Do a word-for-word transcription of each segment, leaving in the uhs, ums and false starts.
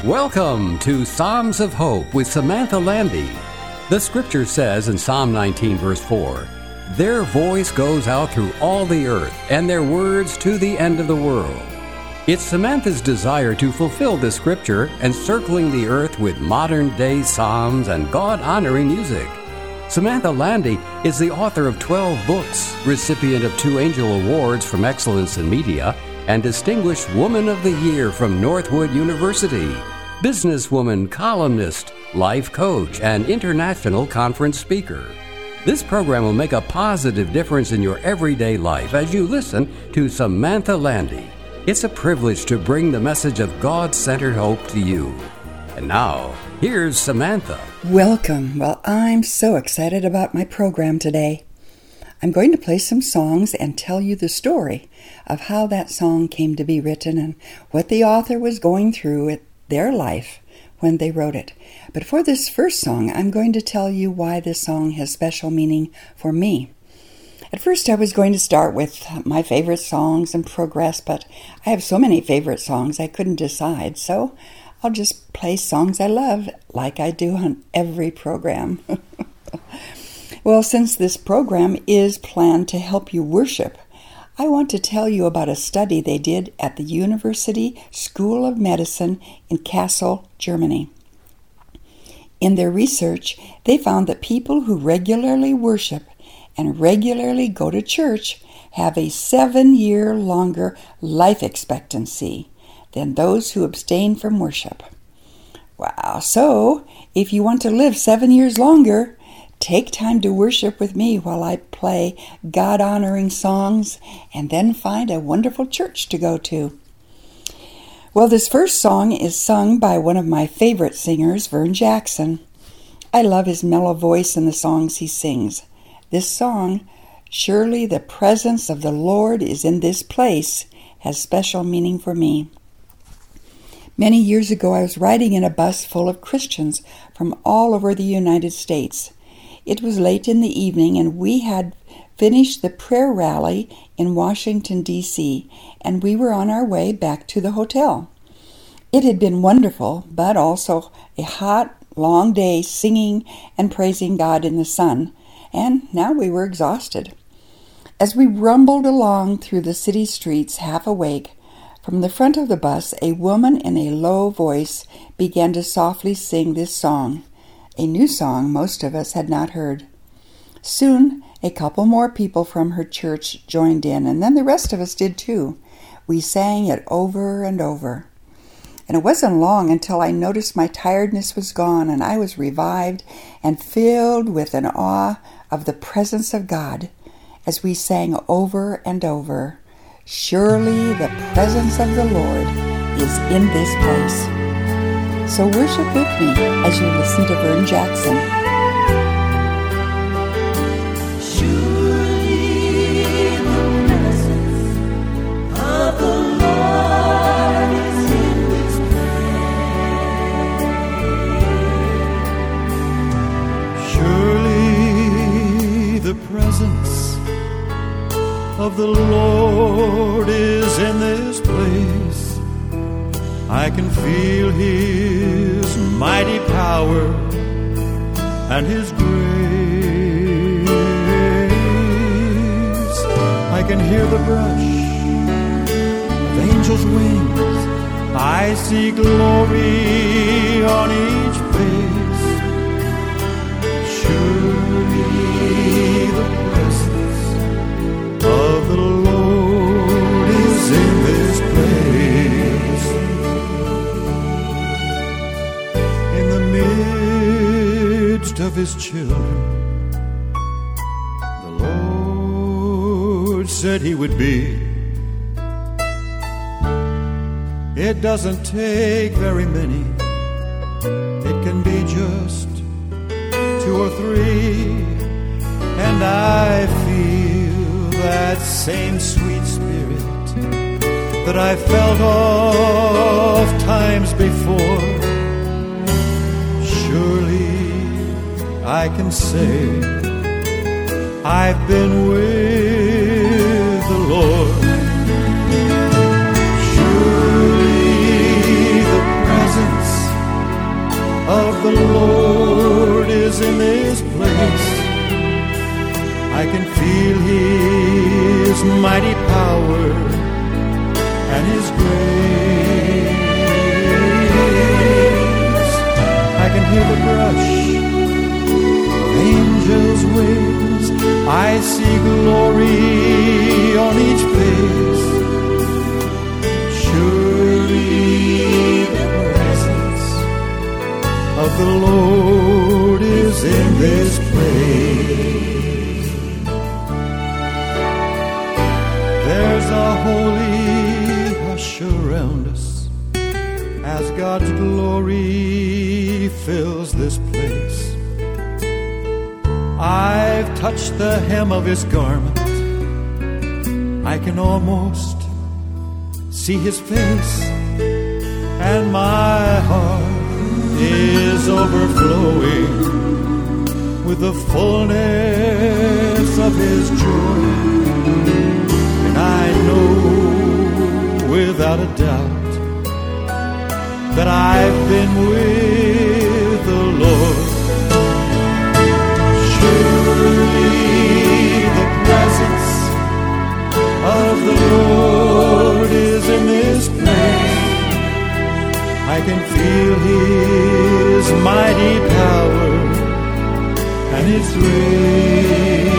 Welcome to Psalms of Hope with Samantha Landy. The scripture says in Psalm nineteen, verse four, "Their voice goes out through all the earth, and their words to the end of the world." It's Samantha's desire to fulfill this scripture, encircling the earth with modern-day psalms and God-honoring music. Samantha Landy is the author of twelve books, recipient of two Angel Awards from Excellence in Media, and Distinguished Woman of the Year from Northwood University, businesswoman, columnist, life coach, and international conference speaker. This program will make a positive difference in your everyday life as you listen to Samantha Landy. It's a privilege to bring the message of God-centered hope to you. And now, here's Samantha. Welcome. Well, I'm so excited about my program today. I'm going to play some songs and tell you the story of how that song came to be written and what the author was going through in their life when they wrote it. But for this first song, I'm going to tell you why this song has special meaning for me. At first, I was going to start with my favorite songs and progress, but I have so many favorite songs I couldn't decide, so I'll just play songs I love like I do on every program. Well, since this program is planned to help you worship, I want to tell you about a study they did at the University School of Medicine in Kassel, Germany. In their research, they found that people who regularly worship and regularly go to church have a seven-year longer life expectancy than those who abstain from worship. Wow, so if you want to live seven years longer, take time to worship with me while I play God-honoring songs and then find a wonderful church to go to. Well, this first song is sung by one of my favorite singers, Vern Jackson. I love his mellow voice and the songs he sings. This song, "Surely the Presence of the Lord is in This Place," has special meaning for me. Many years ago, I was riding in a bus full of Christians from all over the United States. It was late in the evening, and we had finished the prayer rally in Washington, D C, and we were on our way back to the hotel. It had been wonderful, but also a hot, long day singing and praising God in the sun, and now we were exhausted. As we rumbled along through the city streets, half awake, from the front of the bus, a woman in a low voice began to softly sing this song, a new song most of us had not heard. Soon, a couple more people from her church joined in, and then the rest of us did too. We sang it over and over. And it wasn't long until I noticed my tiredness was gone, and I was revived and filled with an awe of the presence of God as we sang over and over, "Surely the presence of the Lord is in this place." So worship with me as you listen to Vern Jackson. Surely the presence of the Lord is in this place. Surely the presence of the Lord is in this place. I can feel His mighty power and His grace. I can hear the brush of angels' wings. I see glory on each face. Surely the presence of the Lord is in this place. In the midst of His children, the Lord said He would be. It doesn't take very many. It can be just two or three, and I feel that same sweet spirit that I felt oft times before. Surely I can say I've been with the Lord. Surely the presence mighty power and His grace. I can hear the brush of angels' wings. I see glory on each face. Surely the presence of the Lord is in this place. There's a holy hush around us as God's glory fills this place. I've touched the hem of His garment. I can almost see His face, and my heart is overflowing with the fullness of His joy. And I know without a doubt that I've been with the Lord. Surely the presence of the Lord is in this place. I can feel His mighty power and His grace.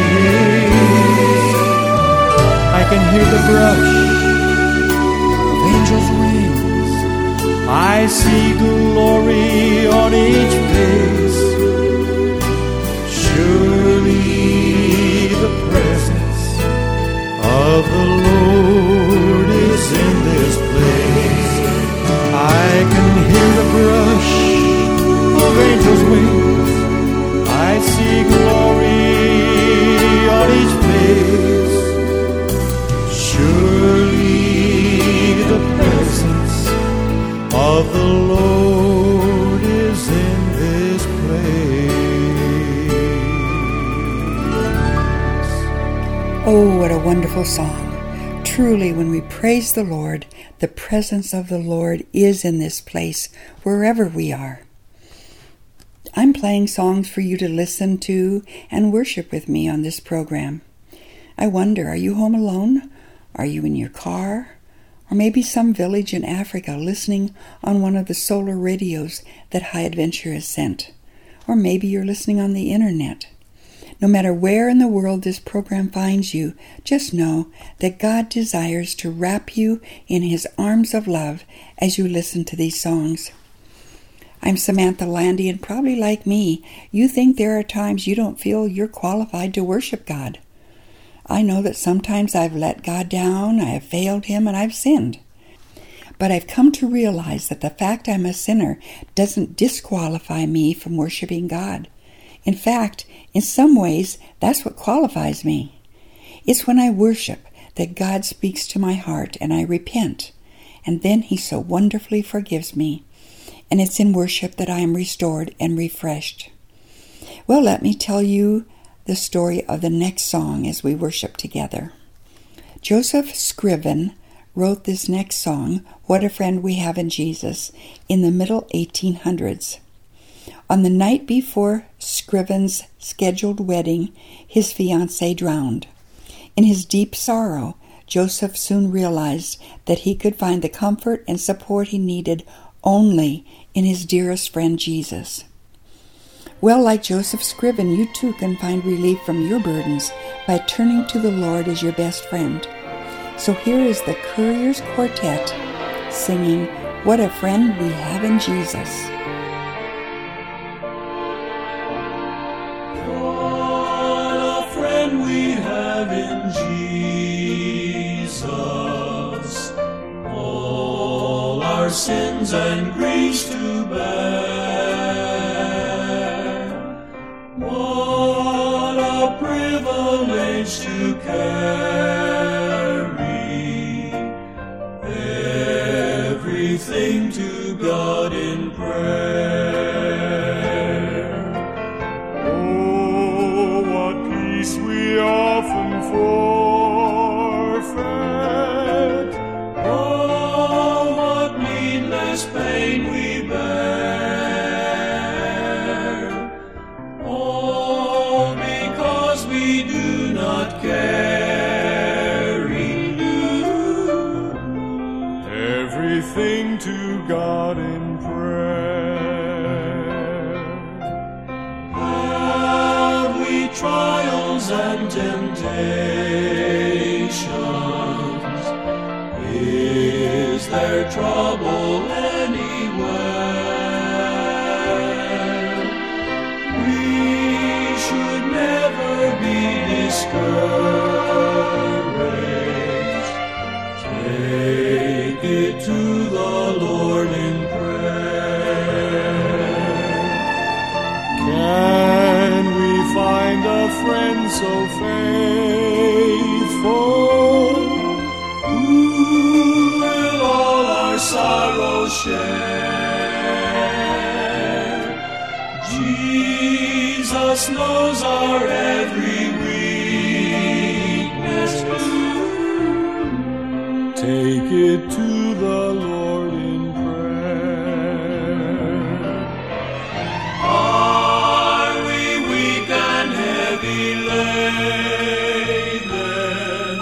I can hear the brush of angels' wings. I see glory on each face. Surely the presence of the Lord is in this place. I can hear the brush of angels' wings. I see glory on each face. Surely the presence of the Lord is in this place. Oh, what a wonderful song. Truly, when we praise the Lord, the presence of the Lord is in this place, wherever we are. I'm playing songs for you to listen to and worship with me on this program. I wonder, are you home alone? Are you in your car? Or maybe some village in Africa listening on one of the solar radios that High Adventure has sent? Or maybe you're listening on the internet. No matter where in the world this program finds you, just know that God desires to wrap you in His arms of love as you listen to these songs. I'm Samantha Landy, and probably like me, you think there are times you don't feel you're qualified to worship God. I know that sometimes I've let God down, I have failed Him, and I've sinned. But I've come to realize that the fact I'm a sinner doesn't disqualify me from worshiping God. In fact, in some ways, that's what qualifies me. It's when I worship that God speaks to my heart and I repent, and then He so wonderfully forgives me. And it's in worship that I am restored and refreshed. Well, let me tell you the story of the next song as we worship together. Joseph Scriven wrote this next song, What a Friend We Have in Jesus, in the middle eighteen hundreds. On the night before Scriven's scheduled wedding, his fiancée drowned. In his deep sorrow, Joseph soon realized that he could find the comfort and support he needed only in his dearest friend Jesus. Well, like Joseph Scriven, you too can find relief from your burdens by turning to the Lord as your best friend. So here is the Couriers Quartet singing, What a Friend We Have in Jesus. We have in Jesus all our sins and griefs to bear. What a privilege to carry everything to God in prayer. We often forfeit. Oh, what needless pain we bear. All because we do not care. there trouble anywhere, we should never be discouraged. Take it to the Lord in prayer. Can we find a friend so faithful, Who will all our sorrows share? Jesus knows our every weakness. take it to the Lord in prayer. Are we weak and heavy laden,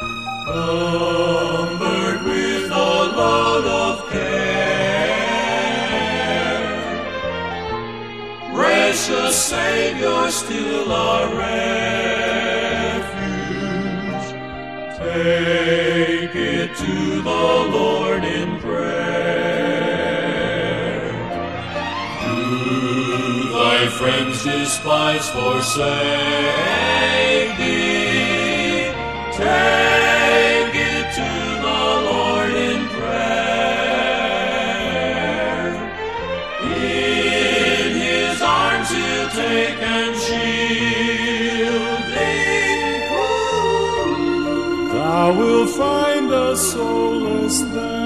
cumbered with a load of care? Precious Savior, still our refuge, take it to the Lord in prayer. Do thy friends despise, forsake thee? Take it to the Lord in prayer. In his arms he'll take and shield thee. Thou wilt find a solace there.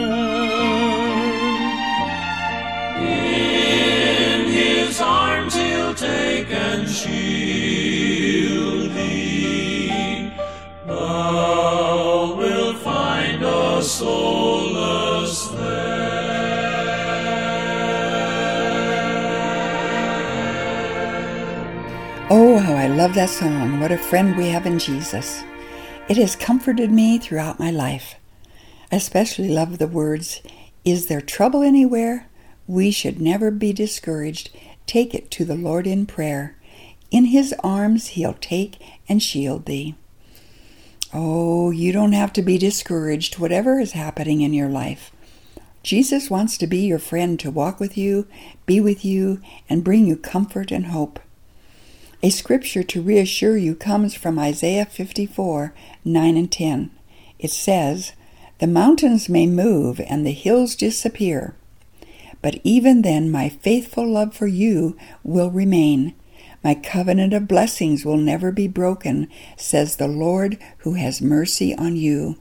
In his arms he'll take and shield thee. Thou wilt find a solace there. Oh, how I love that song. What a friend we have in Jesus. It has comforted me throughout my life. I especially love the words, "Is there trouble anywhere? We should never be discouraged. Take it to the Lord in prayer. In his arms he'll take and shield thee." Oh, you don't have to be discouraged, whatever is happening in your life. Jesus wants to be your friend, to walk with you, be with you, and bring you comfort and hope. A scripture to reassure you comes from Isaiah fifty-four, nine and ten. It says, "The mountains may move and the hills disappear, but even then my faithful love for you will remain. My covenant of blessings will never be broken, says the Lord who has mercy on you."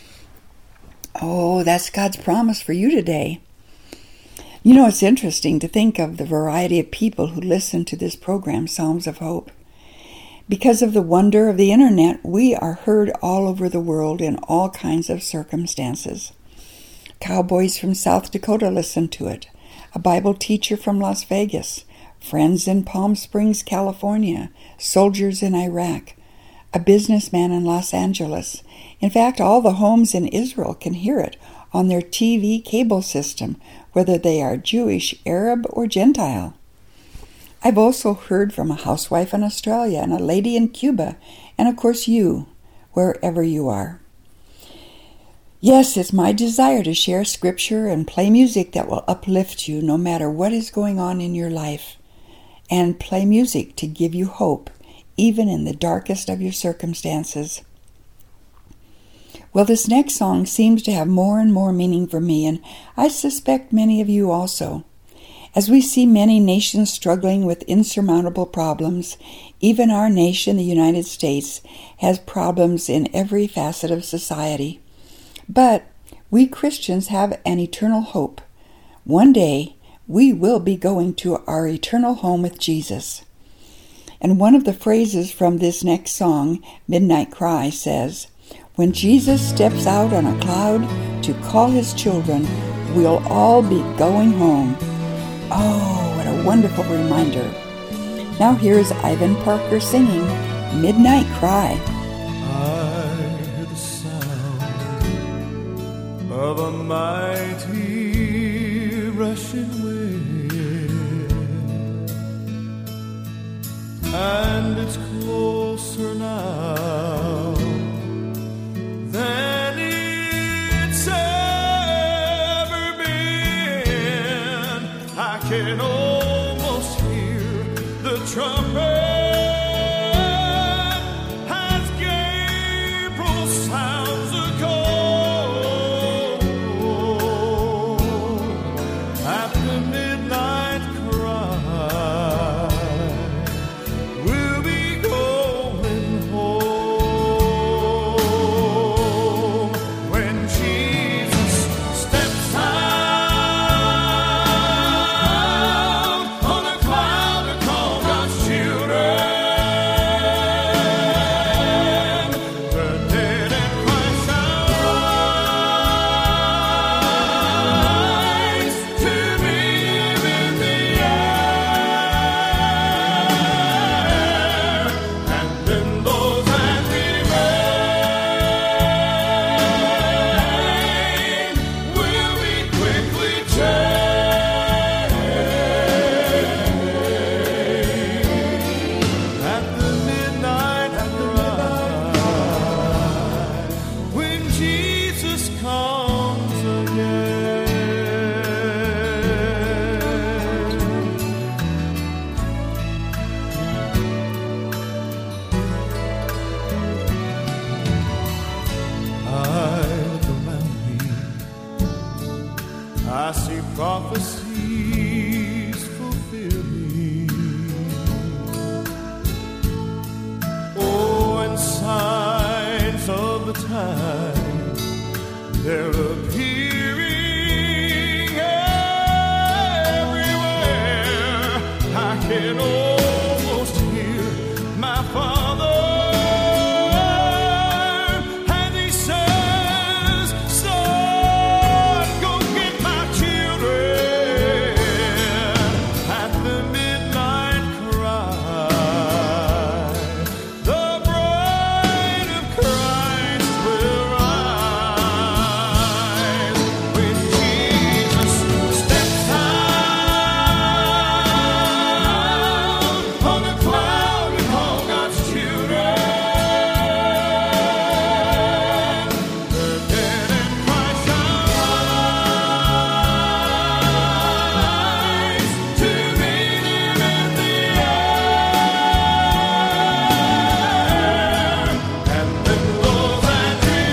Oh, that's God's promise for you today. You know, it's interesting to think of the variety of people who listen to this program, Psalms of Hope. Because of the wonder of the internet, we are heard all over the world in all kinds of circumstances. Cowboys from South Dakota listen to it, a Bible teacher from Las Vegas, friends in Palm Springs, California, soldiers in Iraq, a businessman in Los Angeles. In fact, all the homes in Israel can hear it on their T V cable system, whether they are Jewish, Arab, or Gentile. I've also heard from a housewife in Australia and a lady in Cuba, and of course you, wherever you are. Yes, it's my desire to share scripture and play music that will uplift you no matter what is going on in your life, and play music to give you hope, even in the darkest of your circumstances. Well, this next song seems to have more and more meaning for me, and I suspect many of you also. As we see many nations struggling with insurmountable problems, even our nation, the United States, has problems in every facet of society. But we Christians have an eternal hope. One day, we will be going to our eternal home with Jesus. And one of the phrases from this next song, Midnight Cry, says, "When Jesus steps out on a cloud to call his children, we'll all be going home." Oh, what a wonderful reminder. Now here's Ivan Parker singing Midnight Cry. I hear the sound of a mighty rushing wind, and it's closer now than it's ever prophecies fulfilling. Oh, and signs of the time, they're appearing everywhere. I can almost hear my Father as He says, "Son, go get my children." At the midnight cry, the bride of Christ will rise. When Jesus steps out on the cloud with all God's children, the dead in Christ shall rise to meet Him in the air. And then those that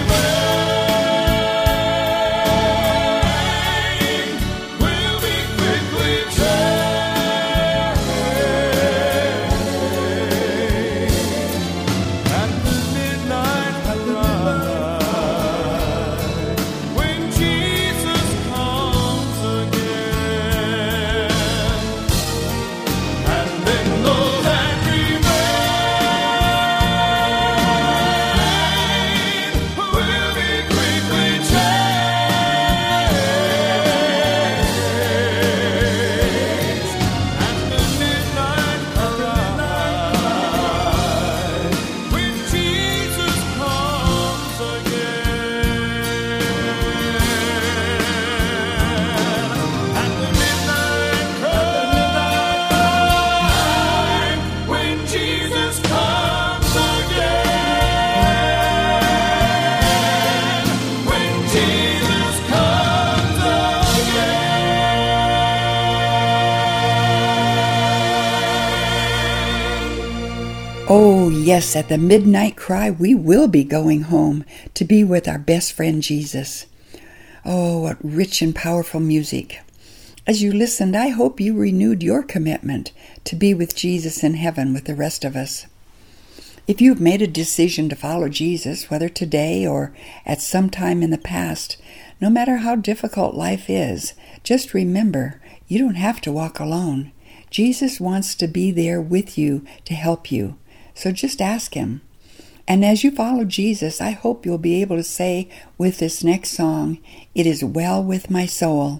remain will be quickly changed. At the midnight cry, when Jesus comes again. And then those that remain will be quickly changed. At the midnight cry, when Jesus comes again. At the midnight cry, when Jesus comes again. When Jesus comes again. Oh, yes, at the midnight cry, we will be going home to be with our best friend Jesus. Oh, what rich and powerful music. As you listened, I hope you renewed your commitment to be with Jesus in heaven with the rest of us. If you've made a decision to follow Jesus, whether today or at some time in the past, no matter how difficult life is, just remember, you don't have to walk alone. Jesus wants to be there with you to help you. So just ask Him. And as you follow Jesus, I hope you'll be able to say with this next song, "It is well with my soul."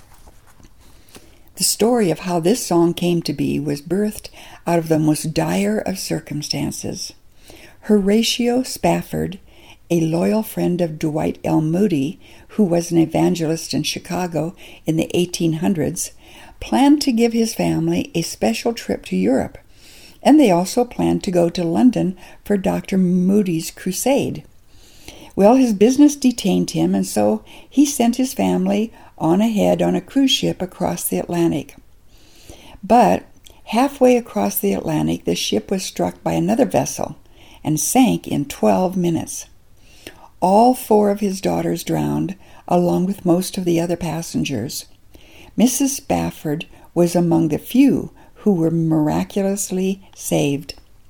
The story of how this song came to be was birthed out of the most dire of circumstances. Horatio Spafford, a loyal friend of Dwight L. Moody, who was an evangelist in Chicago in the eighteen hundreds, planned to give his family a special trip to Europe, and they also planned to go to London for Doctor Moody's crusade. Well, his business detained him, and so he sent his family on ahead on a cruise ship across the Atlantic. But halfway across the Atlantic, the ship was struck by another vessel and sank in twelve minutes. All four of his daughters drowned, along with most of the other passengers. Missus Spafford was among the few who were miraculously saved.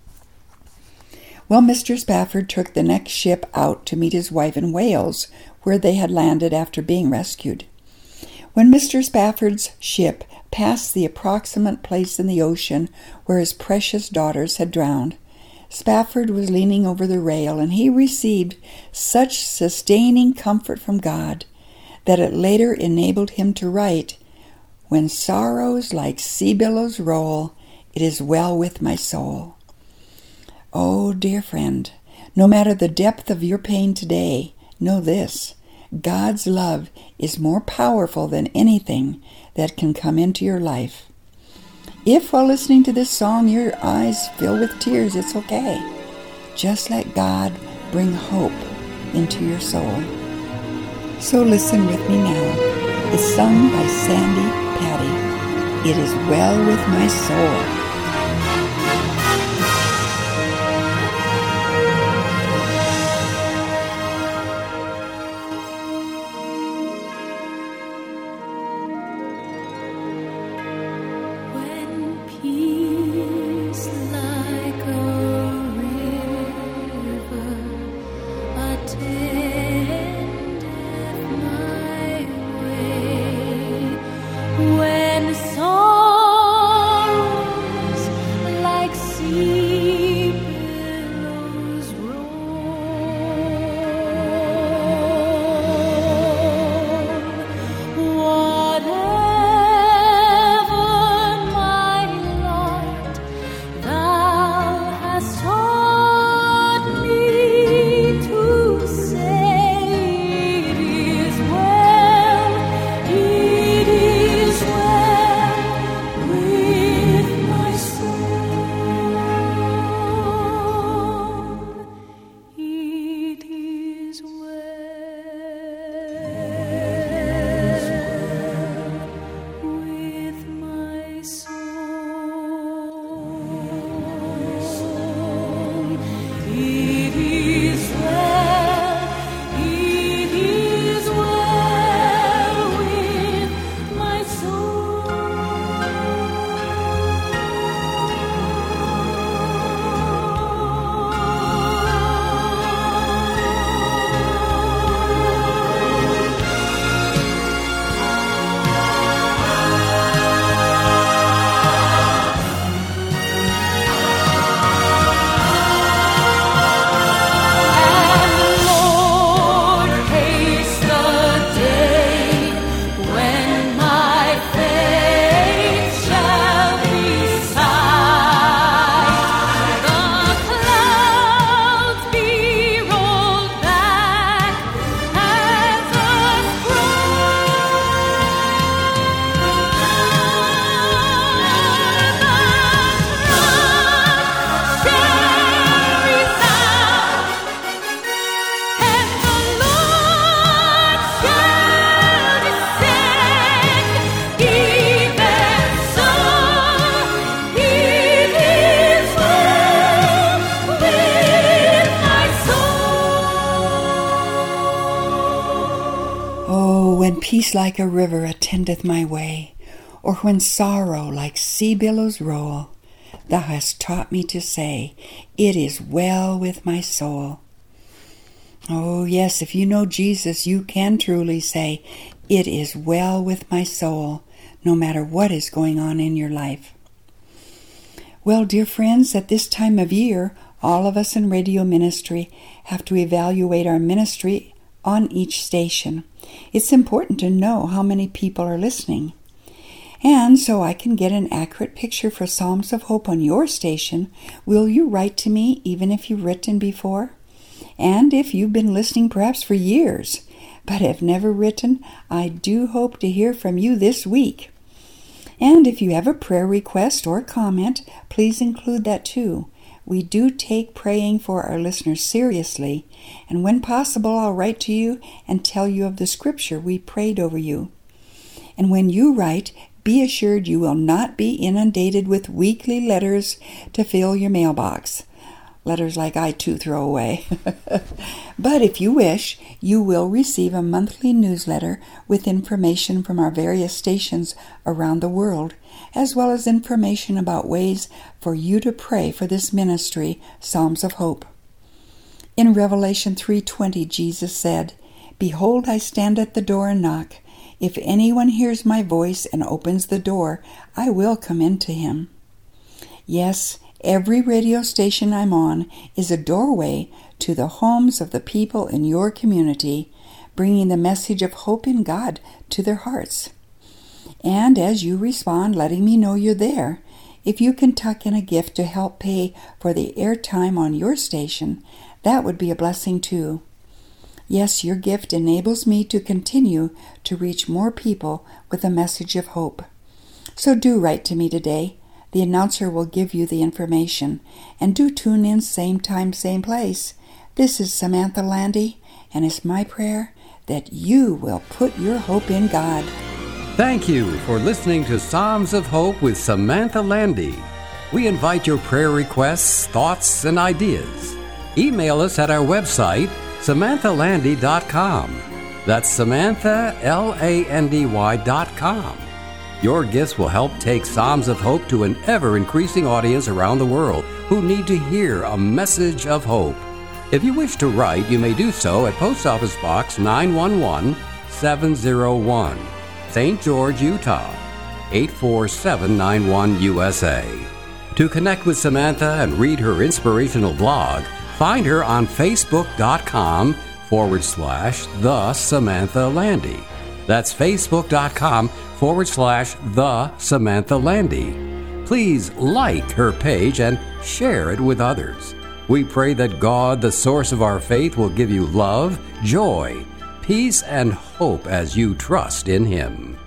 Well, Mister Spafford took the next ship out to meet his wife in Wales, where they had landed after being rescued. When Mister Spafford's ship passed the approximate place in the ocean where his precious daughters had drowned, Spafford was leaning over the rail, and he received such sustaining comfort from God that it later enabled him to write, "When sorrows like sea billows roll, it is well with my soul." Oh, dear friend, no matter the depth of your pain today, know this: God's love is more powerful than anything that can come into your life. If while listening to this song your eyes fill with tears, it's okay. Just let God bring hope into your soul. So listen with me now. It's sung by Sandy Patty. It is well with my soul. peace like a river attendeth my way, or when sorrow like sea billows roll, thou hast taught me to say, it is well with my soul. Oh, yes, if you know Jesus, you can truly say, it is well with my soul, no matter what is going on in your life. Well, dear friends, at this time of year, all of us in radio ministry have to evaluate our ministry on each station. It's important to know how many people are listening. And so I can get an accurate picture for Psalms of Hope on your station, will you write to me even if you've written before? And if you've been listening perhaps for years, but have never written, I do hope to hear from you this week. And if you have a prayer request or comment, please include that too. We do take praying for our listeners seriously, and when possible, I'll write to you and tell you of the scripture we prayed over you. And when you write, be assured you will not be inundated with weekly letters to fill your mailbox. Letters like I too throw away. But if you wish, you will receive a monthly newsletter with information from our various stations around the world, as well as information about ways for you to pray for this ministry, Psalms of Hope. In Revelation three twenty, Jesus said, Behold, I stand at the door and knock. If anyone hears my voice and opens the door, I will come into him. Yes, every radio station I'm on is a doorway to the homes of the people in your community, bringing the message of hope in God to their hearts. And as you respond, letting me know you're there, if you can tuck in a gift to help pay for the airtime on your station, that would be a blessing too. Yes, your gift enables me to continue to reach more people with a message of hope. So do write to me today. The announcer will give you the information. And do tune in same time, same place. This is Samantha Landy, and it's my prayer that you will put your hope in God. Thank you for listening to Psalms of Hope with Samantha Landy. We invite your prayer requests, thoughts, and ideas. Email us at our website, samantha landy dot com. That's Samantha, L A N D Y dot com. Your gifts will help take Psalms of Hope to an ever-increasing audience around the world who need to hear a message of hope. If you wish to write, you may do so at Post Office Box nine one one seven oh one, Saint George, Utah, eight four seven nine one, U S A. To connect with Samantha and read her inspirational blog, find her on Facebook.com forward slash The Samantha Landy. That's Facebook.com forward slash The Samantha Landy. Please like her page and share it with others. We pray that God, the source of our faith, will give you love, joy, peace, and hope as you trust in Him.